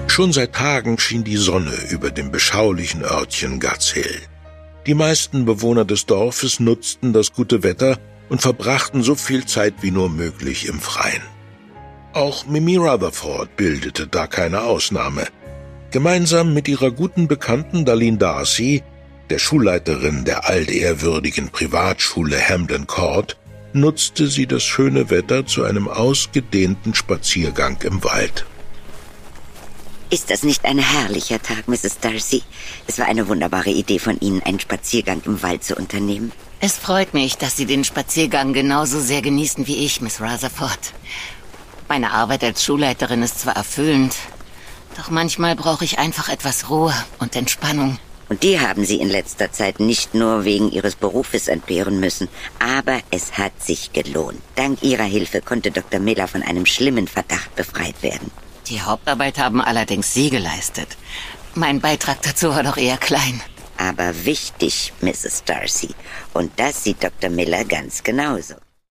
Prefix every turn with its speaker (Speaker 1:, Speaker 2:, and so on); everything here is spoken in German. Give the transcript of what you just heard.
Speaker 1: Schon seit Tagen schien die Sonne über dem beschaulichen Örtchen Guts Hill. Die meisten Bewohner des Dorfes nutzten das gute Wetter und verbrachten so viel Zeit wie nur möglich im Freien. Auch Mimi Rutherford bildete da keine Ausnahme. Gemeinsam mit ihrer guten Bekannten Darlene Darcy, der Schulleiterin der altehrwürdigen Privatschule Hampden Court, nutzte sie das schöne Wetter zu einem ausgedehnten Spaziergang im Wald.
Speaker 2: Ist das nicht ein herrlicher Tag, Mrs. Darcy? Es war eine wunderbare Idee von Ihnen, einen Spaziergang im Wald zu unternehmen.
Speaker 3: Es freut mich, dass Sie den Spaziergang genauso sehr genießen wie ich, Miss Rutherford. Meine Arbeit als Schulleiterin ist zwar erfüllend, doch manchmal brauche ich einfach etwas Ruhe und Entspannung.
Speaker 2: Und die haben Sie in letzter Zeit nicht nur wegen Ihres Berufes entbehren müssen, aber es hat sich gelohnt. Dank Ihrer Hilfe konnte Dr. Miller von einem schlimmen Verdacht befreit werden.
Speaker 3: Die Hauptarbeit haben allerdings Sie geleistet. Mein Beitrag dazu war doch eher klein.
Speaker 2: Aber wichtig, Mrs. Darcy. Und das sieht Dr. Miller ganz genauso.